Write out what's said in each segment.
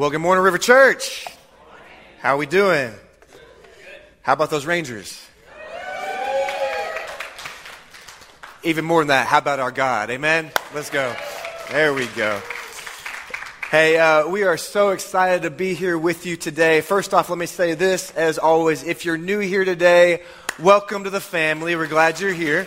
Well, good morning, River Church. How are we doing? How about those Rangers? Even more than that, how about our God? Amen? Let's go. There we go. Hey, we are so excited to be here with you today. First off, let me say this, as always, if you're new here today, welcome to the family. We're glad you're here.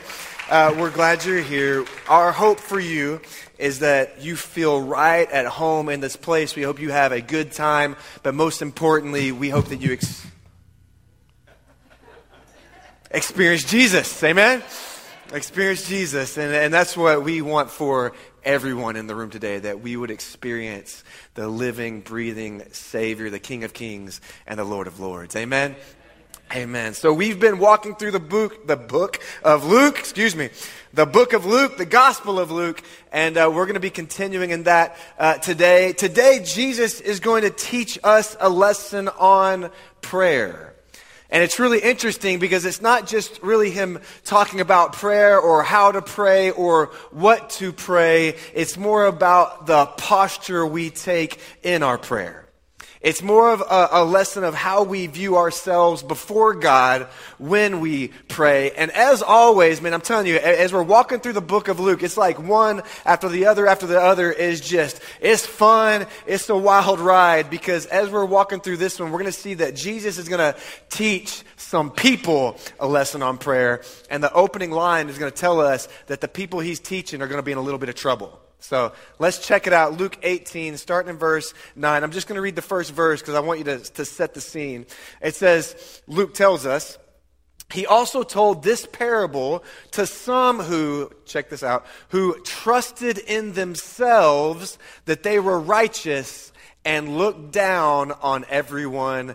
Our hope for you is that you feel right at home in this place. We hope you have a good time, but most importantly, we hope that you experience Jesus. Amen? Experience Jesus, and that's what we want for everyone in the room today, that we would experience the living, breathing Savior, the King of Kings and the Lord of Lords. Amen? Amen. So we've been walking through the book of Luke, the Gospel of Luke, and we're going to be continuing in that today. Today, Jesus is going to teach us a lesson on prayer. And it's really interesting because it's not just really him talking about prayer or how to pray or what to pray. It's more about the posture we take in our prayer. It's more of a lesson of how we view ourselves before God when we pray. And as always, man, I'm telling you, as we're walking through the book of Luke, it's like one after the other is just, it's fun. It's a wild ride because as we're walking through this one, we're going to see that Jesus is going to teach some people a lesson on prayer. And the opening line is going to tell us that the people he's teaching are going to be in a little bit of trouble. So let's check it out. Luke 18, starting in verse 9. I'm just going to read the first verse because I want you to set the scene. It says, Luke tells us, he also told this parable to some who, check this out, who trusted in themselves that they were righteous and looked down on everyone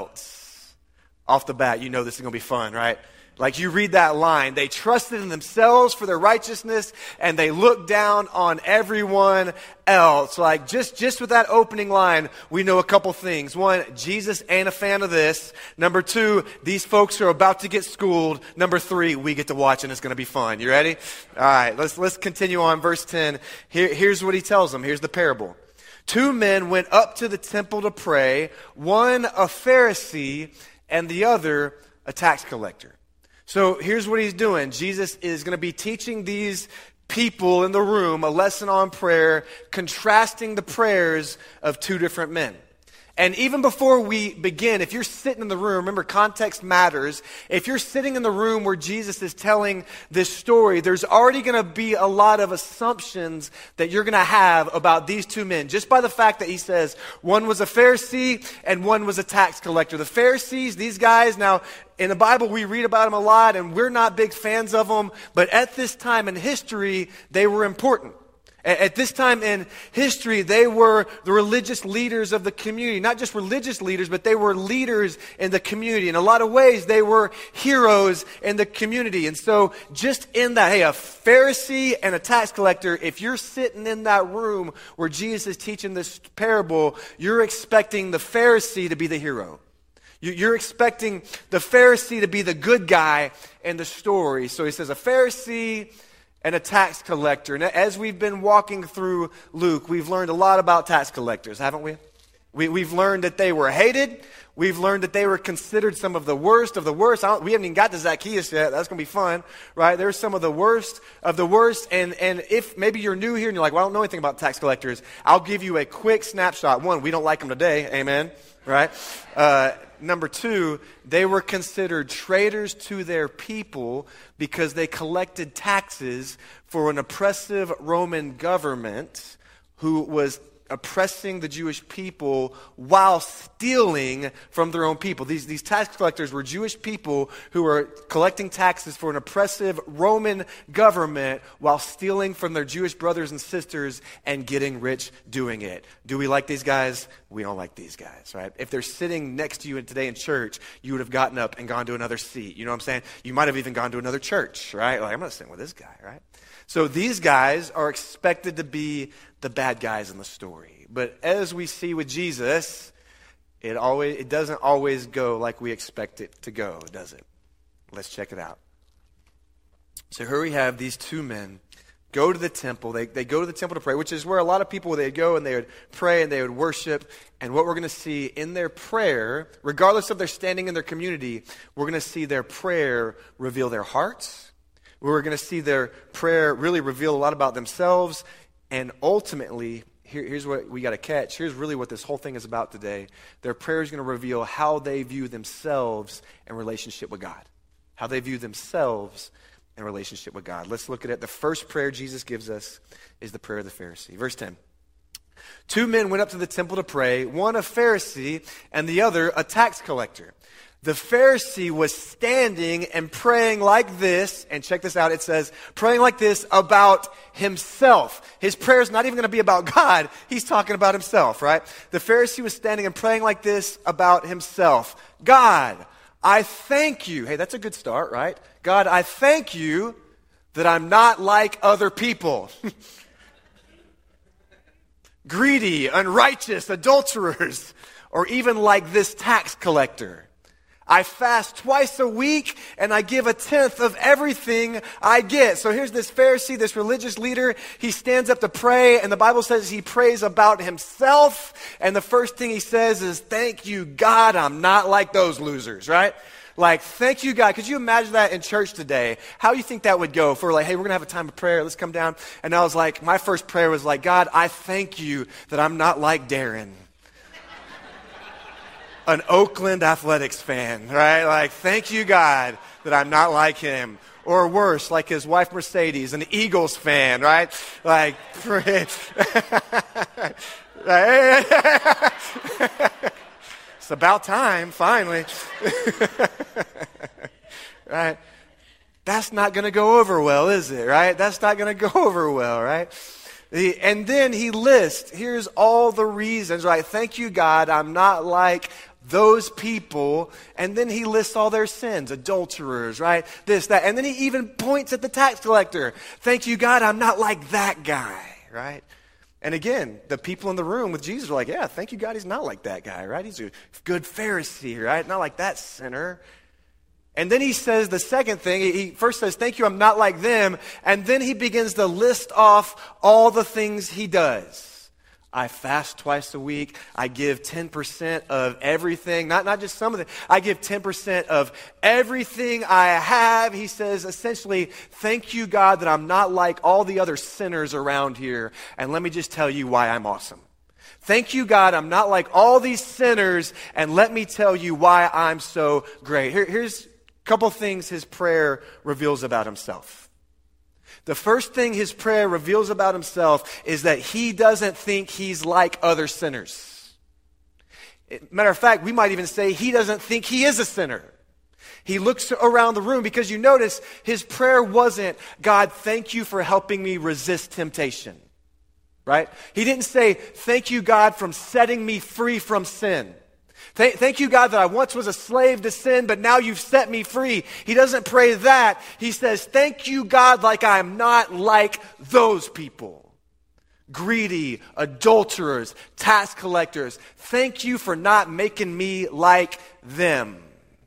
else. Off the bat, you know this is going to be fun, right? Like you read that line, they trusted in themselves for their righteousness and they looked down on everyone else. Like just with that opening line, we know a couple things. One, Jesus ain't a fan of this. Number two, these folks are about to get schooled. Number three, we get to watch and it's going to be fun. You ready? All right, let's continue on. Verse 10. Here's what he tells them. Here's the parable. 2 men went up to the temple to pray, one a Pharisee and the other a tax collector. So here's what he's doing. Jesus is going to be teaching these people in the room a lesson on prayer, contrasting the prayers of 2 different men. And even before we begin, if you're sitting in the room, remember context matters. If you're sitting in the room where Jesus is telling this story, there's already going to be a lot of assumptions that you're going to have about these 2 men. Just by the fact that he says one was a Pharisee and one was a tax collector. The Pharisees, these guys, now in the Bible we read about them a lot and we're not big fans of them. But at this time in history, they were important. At this time in history, they were the religious leaders of the community. Not just religious leaders, but they were leaders in the community. In a lot of ways, they were heroes in the community. And so just in that, hey, a Pharisee and a tax collector, if you're sitting in that room where Jesus is teaching this parable, you're expecting the Pharisee to be the hero. You're expecting the Pharisee to be the good guy in the story. So he says a Pharisee and a tax collector. And as we've been walking through Luke, we've learned a lot about tax collectors, haven't we? We've learned that they were hated. We've learned that they were considered some of the worst of the worst. We haven't even got to Zacchaeus yet. That's going to be fun, right? There's some of the worst of the worst. And if maybe you're new here and you're like, well, I don't know anything about tax collectors, I'll give you a quick snapshot. One, we don't like them today. Amen. Right? Number 2, they were considered traitors to their people because they collected taxes for an oppressive Roman government who was oppressing the Jewish people while stealing from their own people. These tax collectors were Jewish people who were collecting taxes for an oppressive Roman government while stealing from their Jewish brothers and sisters and getting rich doing it. Do we like these guys? We don't like these guys, right? If they're sitting next to you today in church, you would have gotten up and gone to another seat. You know what I'm saying? You might have even gone to another church, right? Like, I'm not sitting with this guy, right? So these guys are expected to be the bad guys in the story. But as we see with Jesus, it doesn't always go like we expect it to go, does it? Let's check it out. So here we have these 2 men go to the temple. They go to the temple to pray, which is where a lot of people, they'd go and they would pray and they would worship. And what we're going to see in their prayer, regardless of their standing in their community, we're going to see their prayer reveal their hearts. We're going to see their prayer really reveal a lot about themselves. And ultimately, here's what we got to catch. Here's really what this whole thing is about today. Their prayer is going to reveal how they view themselves in relationship with God. How they view themselves in relationship with God. Let's look at it. The first prayer Jesus gives us is the prayer of the Pharisee. Verse 10. 2 men went up to the temple to pray, one a Pharisee and the other a tax collector. The Pharisee was standing and praying like this, and check this out, it says, praying like this about himself. His prayer is not even going to be about God, he's talking about himself, right? The Pharisee was standing and praying like this about himself. God, I thank you. Hey, that's a good start, right? God, I thank you that I'm not like other people. Greedy, unrighteous, adulterers, or even like this tax collector. I fast twice a week and I give 1/10 of everything I get. So here's this Pharisee, this religious leader. He stands up to pray and the Bible says he prays about himself. And the first thing he says is, thank you, God, I'm not like those losers, right? Like, thank you, God. Could you imagine that in church today? How do you think that would go? If we're like, hey, we're going to have a time of prayer. Let's come down. And I was like, my first prayer was like, God, I thank you that I'm not like Darren. An Oakland Athletics fan, right? Like, thank you, God, that I'm not like him. Or worse, like his wife Mercedes, an Eagles fan, right? Like, it's about time, finally. Right? That's not going to go over well, is it, right? That's not going to go over well, right? And then he lists, here's all the reasons, right? Thank you, God, I'm not like those people. And then he lists all their sins, adulterers, right? This, that. And then he even points at the tax collector. Thank you, God, I'm not like that guy, right? And again, the people in the room with Jesus are like, yeah, thank you, God, he's not like that guy, right? He's a good Pharisee, right? Not like that sinner. And then he says the second thing. He first says, thank you, I'm not like them. And then he begins to list off all the things he does. I fast twice a week. I give 10% of everything. Not just some of it. I give 10% of everything I have. He says essentially, thank you, God, that I'm not like all the other sinners around here. And let me just tell you why I'm awesome. Thank you, God, I'm not like all these sinners. And let me tell you why I'm so great. Here's a couple things his prayer reveals about himself. The first thing his prayer reveals about himself is that he doesn't think he's like other sinners. Matter of fact, we might even say he doesn't think he is a sinner. He looks around the room because you notice his prayer wasn't, God, thank you for helping me resist temptation. Right? He didn't say, thank you, God, from setting me free from sin. Thank you, God, that I once was a slave to sin, but now you've set me free. He doesn't pray that. He says, thank you, God, like I am not like those people. Greedy, adulterers, tax collectors. Thank you for not making me like them.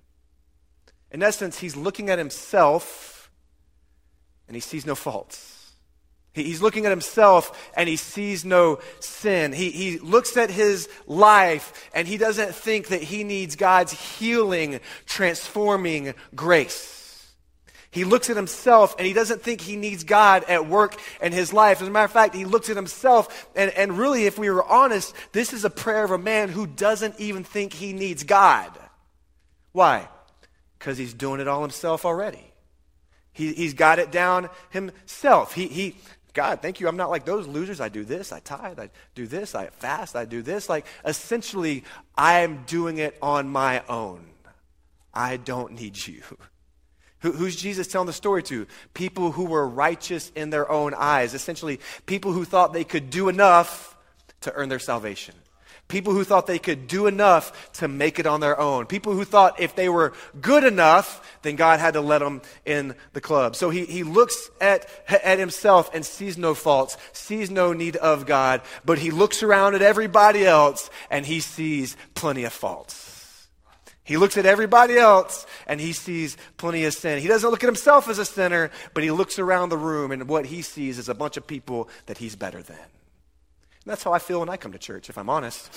In essence, he's looking at himself and he sees no faults. He's looking at himself and he sees no sin. He looks at his life and he doesn't think that he needs God's healing, transforming grace. He looks at himself and he doesn't think he needs God at work in his life. As a matter of fact, he looks at himself and really, if we were honest, this is a prayer of a man who doesn't even think he needs God. Why? Because he's doing it all himself already. He's got it down himself. God, thank you, I'm not like those losers. I do this, I tithe, I do this, I fast, I do this. Like, essentially, I am doing it on my own. I don't need you. Who's Jesus telling the story to? People who were righteous in their own eyes. Essentially, people who thought they could do enough to earn their salvation. People who thought they could do enough to make it on their own. People who thought if they were good enough, then God had to let them in the club. So he looks at himself and sees no faults, sees no need of God, but he looks around at everybody else and he sees plenty of faults. He looks at everybody else and he sees plenty of sin. He doesn't look at himself as a sinner, but he looks around the room and what he sees is a bunch of people that he's better than. And that's how I feel when I come to church, if I'm honest.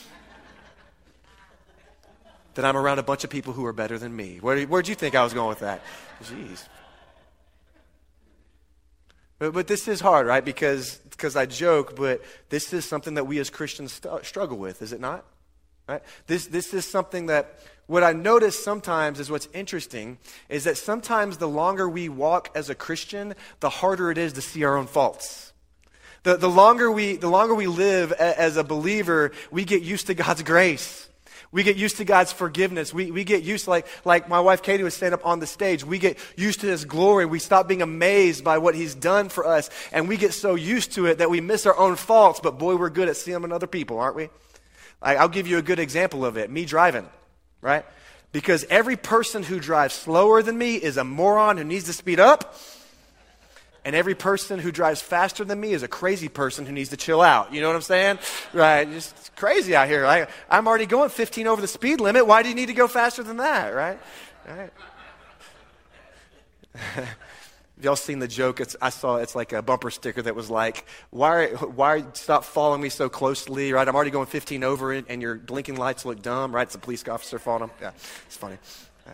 That I'm around a bunch of people who are better than me. Where'd you think I was going with that? Jeez. But this is hard, right? Because I joke, but this is something that we as Christians struggle with, is it not? Right? This is something that what I notice sometimes is what's interesting is that sometimes the longer we walk as a Christian, the harder it is to see our own faults. The longer we live as a believer, we get used to God's grace. We get used to God's forgiveness. We get used to, like my wife Katie was saying up on the stage, we get used to His glory. We stop being amazed by what He's done for us, and we get so used to it that we miss our own faults, but boy, we're good at seeing them in other people, aren't we? I'll give you a good example of it. Me driving, right? Because every person who drives slower than me is a moron who needs to speed up. And every person who drives faster than me is a crazy person who needs to chill out. You know what I'm saying? Right? Just crazy out here. I'm already going 15 over the speed limit. Why do you need to go faster than that? Right? Have y'all seen the joke? It's like a bumper sticker that was like, why stop following me so closely, right? I'm already going 15 over it, and your blinking lights look dumb, right? It's a police officer following them. Yeah, it's funny. Right.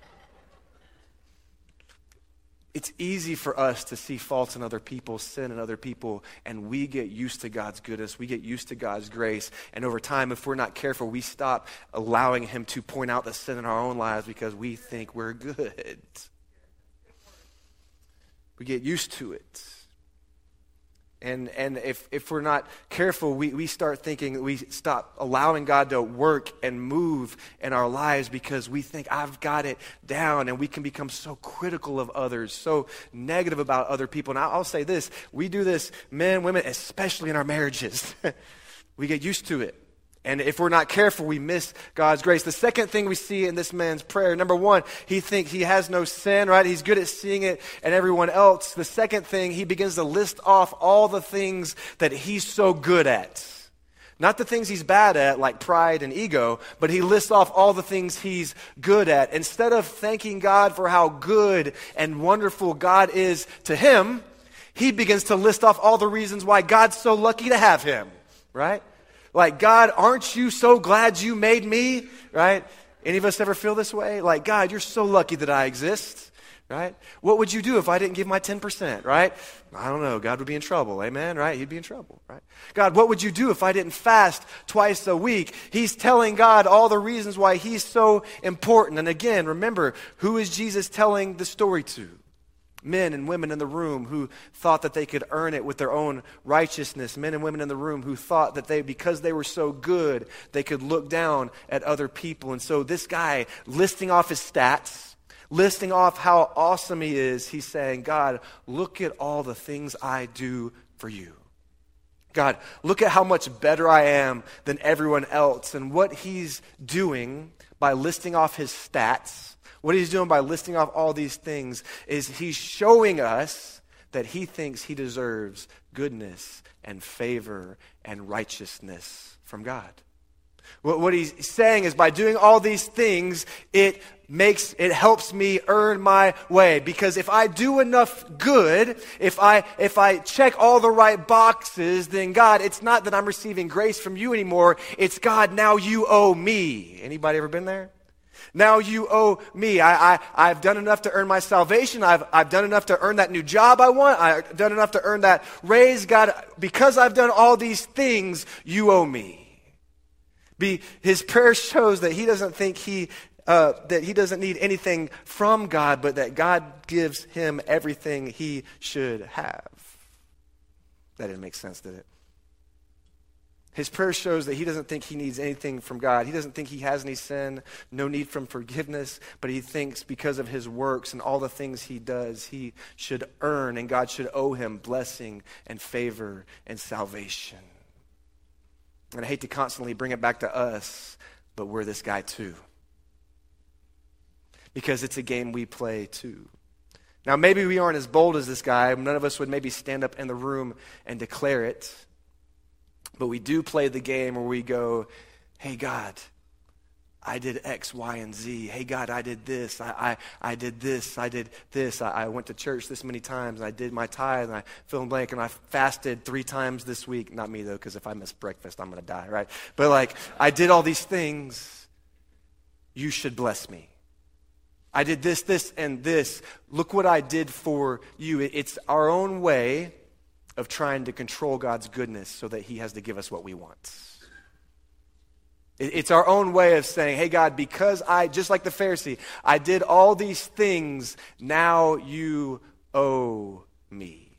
It's easy for us to see faults in other people, sin in other people, and we get used to God's goodness. We get used to God's grace, and over time, if we're not careful, we stop allowing Him to point out the sin in our own lives because we think we're good. We get used to it. And if we're not careful, we start thinking, we stop allowing God to work and move in our lives because we think, I've got it down, and we can become so critical of others, so negative about other people. And I'll say this, we do this, men, women, especially in our marriages. We get used to it. And if we're not careful, we miss God's grace. The second thing we see in this man's prayer, number one, he thinks he has no sin, right? He's good at seeing it in everyone else. The second thing, he begins to list off all the things that he's so good at. Not the things he's bad at, like pride and ego, but he lists off all the things he's good at. Instead of thanking God for how good and wonderful God is to him, he begins to list off all the reasons why God's so lucky to have him, right? Like, God, aren't you so glad you made me, right? Any of us ever feel this way? Like, God, you're so lucky that I exist, right? What would you do if I didn't give my 10%, right? I don't know. God would be in trouble, amen, right? He'd be in trouble, right? God, what would you do if I didn't fast twice a week? He's telling God all the reasons why he's so important. And again, remember, who is Jesus telling the story to? Men and women in the room who thought that they could earn it with their own righteousness. Men and women in the room who thought that because they were so good, they could look down at other people. And so this guy, listing off his stats, listing off how awesome he is, he's saying, God, look at all the things I do for you. God, look at how much better I am than everyone else. And what he's doing by listing off his stats, what he's doing by listing off all these things is he's showing us that he thinks he deserves goodness and favor and righteousness from God. What he's saying is by doing all these things, it helps me earn my way. Because if I do enough good, if I check all the right boxes, then God, it's not that I'm receiving grace from you anymore. It's God, now you owe me. Anybody ever been there? Now you owe me. I've done enough to earn my salvation. I've done enough to earn that new job I want. I've done enough to earn that raise. God, because I've done all these things, you owe me. His prayer shows that he doesn't think that he doesn't need anything from God, but that God gives him everything he should have. That didn't make sense, did it? His prayer shows that he doesn't think he needs anything from God. He doesn't think he has any sin, no need from forgiveness, but he thinks because of his works and all the things he does, he should earn and God should owe him blessing and favor and salvation. And I hate to constantly bring it back to us, but we're this guy too. Because it's a game we play too. Now maybe we aren't as bold as this guy. None of us would maybe stand up in the room and declare it. But we do play the game where we go, hey, God, I did X, Y, and Z. Hey, God, I did this. I did this. I did this. I went to church this many times. And I did my tithe. And I fill in blank. And I fasted 3 times this week. Not me, though, because if I miss breakfast, I'm going to die, right? But like, I did all these things. You should bless me. I did this, this, and this. Look what I did for you. It's our own way of trying to control God's goodness so that he has to give us what we want. It's our own way of saying, hey, God, because just like the Pharisee, I did all these things, now you owe me.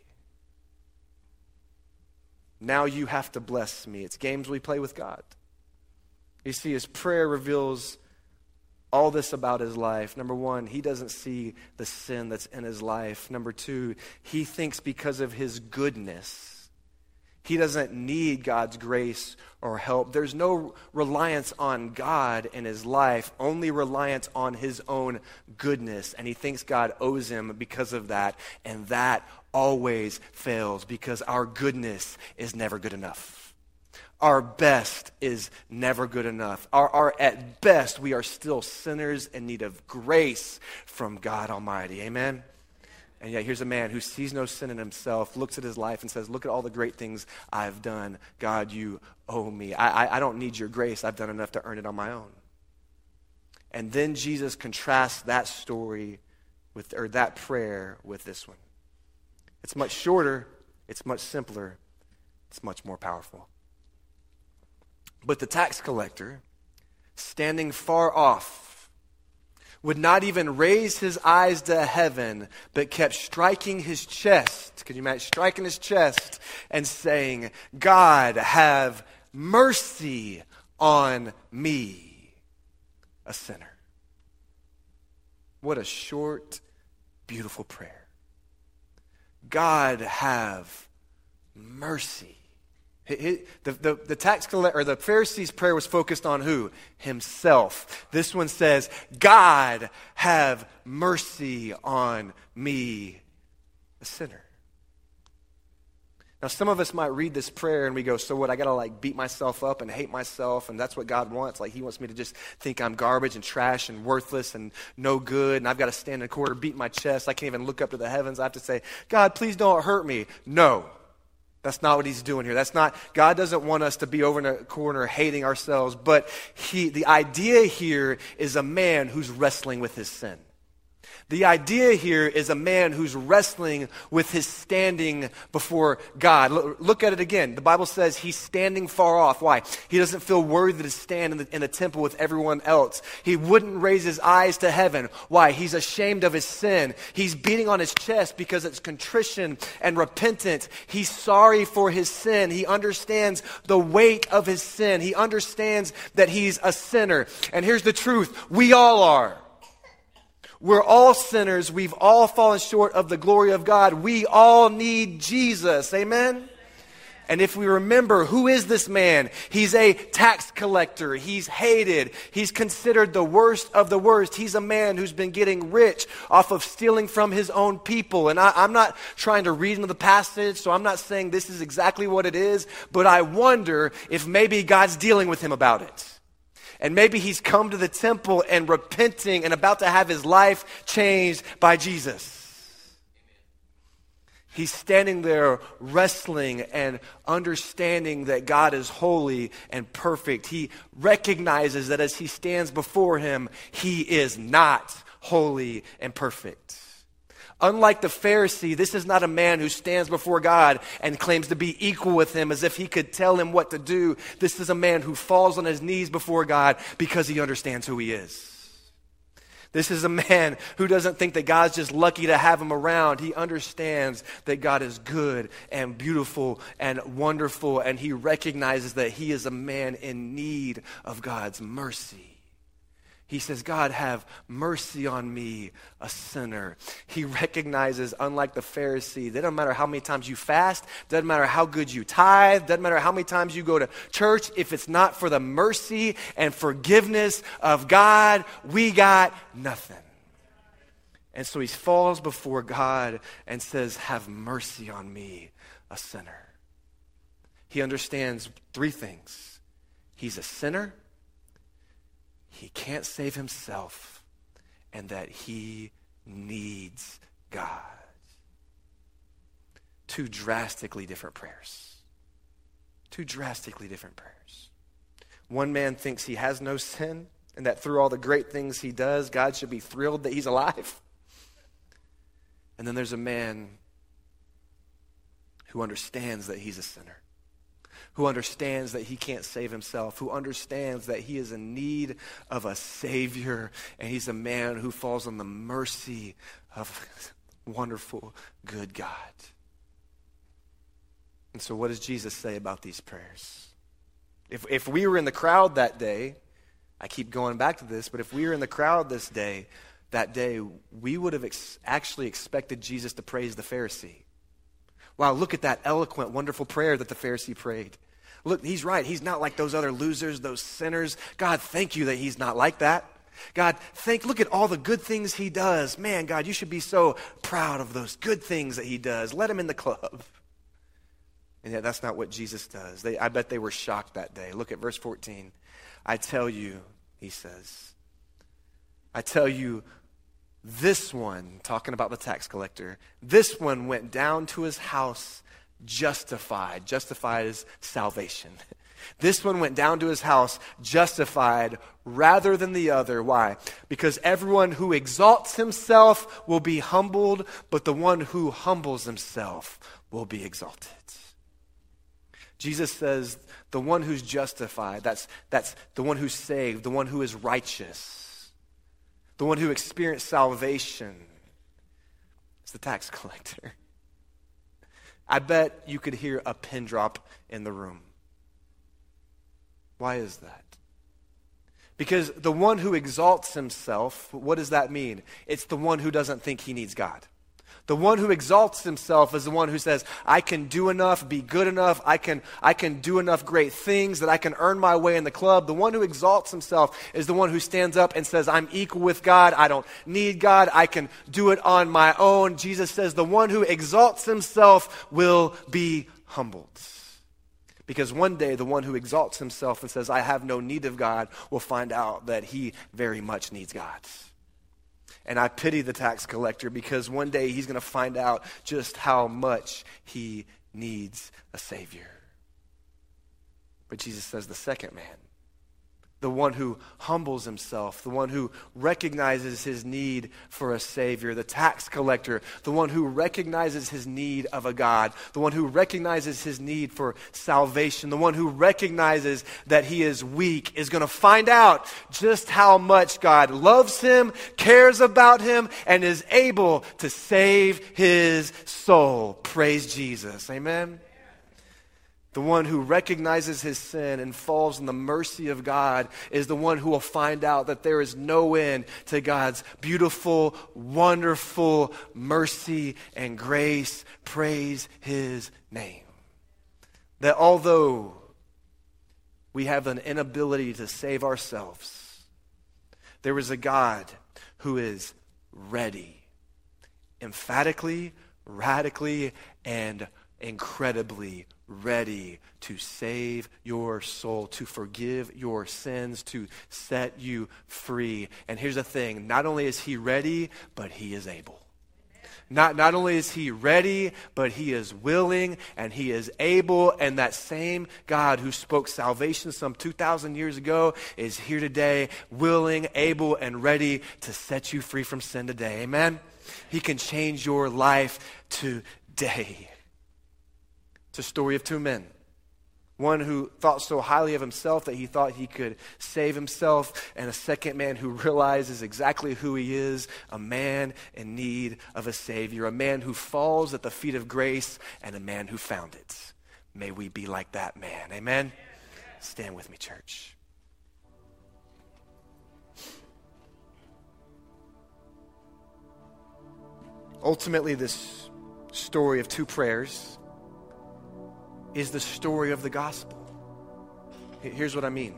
Now you have to bless me. It's games we play with God. You see, his prayer reveals all this about his life. Number 1, he doesn't see the sin that's in his life. Number 2, he thinks because of his goodness, he doesn't need God's grace or help. There's no reliance on God in his life, only reliance on his own goodness. And he thinks God owes him because of that. And that always fails because our goodness is never good enough. Our best is never good enough. At best, we are still sinners in need of grace from God Almighty. Amen? And yet here's a man who sees no sin in himself, looks at his life and says, look at all the great things I've done. God, you owe me. I don't need your grace. I've done enough to earn it on my own. And then Jesus contrasts that story or that prayer with this one. It's much shorter. It's much simpler. It's much more powerful. But the tax collector, standing far off, would not even raise his eyes to heaven, but kept striking his chest. Can you imagine striking his chest and saying, God, have mercy on me, a sinner. What a short, beautiful prayer. God, have mercy. The tax collector or the Pharisee's prayer was focused on who? Himself. This one says, God, have mercy on me, a sinner. Now, some of us might read this prayer and we go, so what, I got to like beat myself up and hate myself, and that's what God wants? Like he wants me to just think I'm garbage and trash and worthless and no good, and I've got to stand in a corner, beat my chest. I can't even look up to the heavens. I have to say, God, please don't hurt me. No. That's not what he's doing here. God doesn't want us to be over in a corner hating ourselves, but the idea here is a man who's wrestling with his sin. The idea here is a man who's wrestling with his standing before God. Look at it again. The Bible says he's standing far off. Why? He doesn't feel worthy to stand in the temple with everyone else. He wouldn't raise his eyes to heaven. Why? He's ashamed of his sin. He's beating on his chest because it's contrition and repentant. He's sorry for his sin. He understands the weight of his sin. He understands that he's a sinner. And here's the truth. We all are. We're all sinners. We've all fallen short of the glory of God. We all need Jesus. Amen? And if we remember, who is this man? He's a tax collector. He's hated. He's considered the worst of the worst. He's a man who's been getting rich off of stealing from his own people. And I'm not trying to read into the passage, so I'm not saying this is exactly what it is, but I wonder if maybe God's dealing with him about it. And maybe he's come to the temple and repenting and about to have his life changed by Jesus. He's standing there wrestling and understanding that God is holy and perfect. He recognizes that as he stands before him, he is not holy and perfect. Unlike the Pharisee, this is not a man who stands before God and claims to be equal with him as if he could tell him what to do. This is a man who falls on his knees before God because he understands who he is. This is a man who doesn't think that God's just lucky to have him around. He understands that God is good and beautiful and wonderful, and he recognizes that he is a man in need of God's mercy. He says, God, have mercy on me, a sinner. He recognizes, unlike the Pharisee, that doesn't matter how many times you fast, doesn't matter how good you tithe, doesn't matter how many times you go to church, if it's not for the mercy and forgiveness of God, we got nothing. And so he falls before God and says, have mercy on me, a sinner. He understands 3 things. He's a sinner. he can't save himself and that he needs God. Two drastically different prayers. Two drastically different prayers. One man thinks he has no sin and that through all the great things he does, God should be thrilled that he's alive. And then there's a man who understands that he's a sinner, who understands that he can't save himself, who understands that he is in need of a Savior, and he's a man who falls on the mercy of wonderful, good God. And so what does Jesus say about these prayers? If we were in the crowd that day, I keep going back to this, but if we were in the crowd that day, we would have actually expected Jesus to praise the Pharisee. Wow, look at that eloquent, wonderful prayer that the Pharisee prayed. Look, he's right. He's not like those other losers, those sinners. God, thank you that he's not like that. God, look at all the good things he does. Man, God, you should be so proud of those good things that he does. Let him in the club. And yet that's not what Jesus does. I bet they were shocked that day. Look at verse 14. I tell you, he says, I tell you, this one, talking about the tax collector, this one went down to his house justified. Justified is salvation. This one went down to his house justified rather than the other. Why? Because everyone who exalts himself will be humbled, but the one who humbles himself will be exalted. Jesus says the one who's justified, that's the one who's saved, the one who is righteous, the one who experienced salvation, is the tax collector. I bet you could hear a pin drop in the room. Why is that? Because the one who exalts himself, what does that mean? It's the one who doesn't think he needs God. The one who exalts himself is the one who says, I can do enough, be good enough, I can do enough great things that I can earn my way in the club. The one who exalts himself is the one who stands up and says, I'm equal with God, I don't need God, I can do it on my own. Jesus says the one who exalts himself will be humbled. Because one day the one who exalts himself and says, I have no need of God, will find out that he very much needs God. And I pity the tax collector because one day he's going to find out just how much he needs a Savior. But Jesus says the second man, the one who humbles himself, the one who recognizes his need for a Savior, the tax collector, the one who recognizes his need of a God, the one who recognizes his need for salvation, the one who recognizes that he is weak, is going to find out just how much God loves him, cares about him, and is able to save his soul. Praise Jesus. Amen. The one who recognizes his sin and falls in the mercy of God is the one who will find out that there is no end to God's beautiful, wonderful mercy and grace. Praise his name. That although we have an inability to save ourselves, there is a God who is ready, emphatically, radically, and incredibly ready to save your soul, to forgive your sins, to set you free. And here's the thing, not only is he ready, but he is able. Not only is he ready, but he is willing and he is able. And that same God who spoke salvation some 2,000 years ago is here today, willing, able, and ready to set you free from sin today. Amen? He can change your life today. It's a story of two men. One who thought so highly of himself that he thought he could save himself, and a second man who realizes exactly who he is, a man in need of a Savior, a man who falls at the feet of grace, and a man who found it. May we be like that man. Amen? Stand with me, church. Ultimately, this story of two prayers is the story of the gospel. Here's what I mean.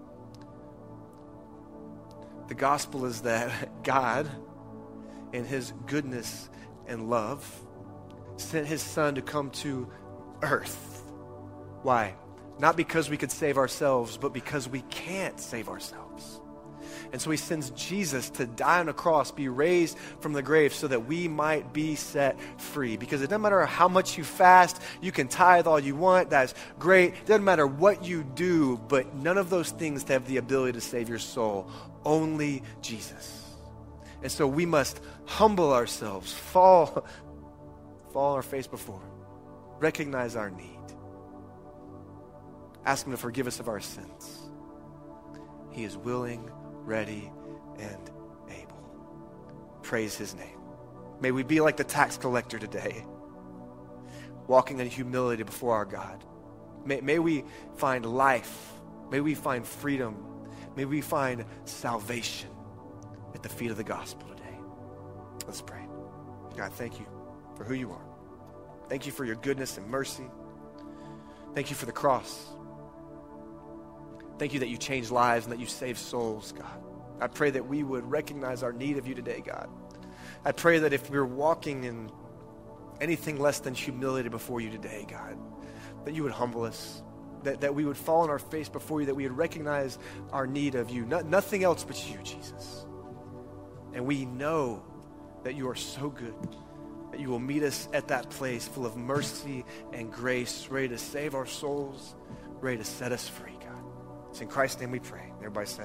The gospel is that God, in his goodness and love, sent his son to come to earth. Why? Not because we could save ourselves, but because we can't save ourselves. And so he sends Jesus to die on a cross, be raised from the grave so that we might be set free. Because it doesn't matter how much you fast, you can tithe all you want, that's great. It doesn't matter what you do, but none of those things have the ability to save your soul. Only Jesus. And so we must humble ourselves, fall on our face before him, recognize our need, ask him to forgive us of our sins. He is willing, ready, and able. Praise his name. May we be like the tax collector today, walking in humility before our God. May we find life. May we find freedom. May we find salvation at the feet of the gospel today. Let's pray. God, thank you for who you are. Thank you for your goodness and mercy. Thank you for the cross. Thank you that you change lives and that you save souls, God. I pray that we would recognize our need of you today, God. I pray that if we're walking in anything less than humility before you today, God, that you would humble us, that we would fall on our face before you, that we would recognize our need of you. Nothing else but you, Jesus. And we know that you are so good, that you will meet us at that place full of mercy and grace, ready to save our souls, ready to set us free, God. It's in Christ's name we pray. Everybody say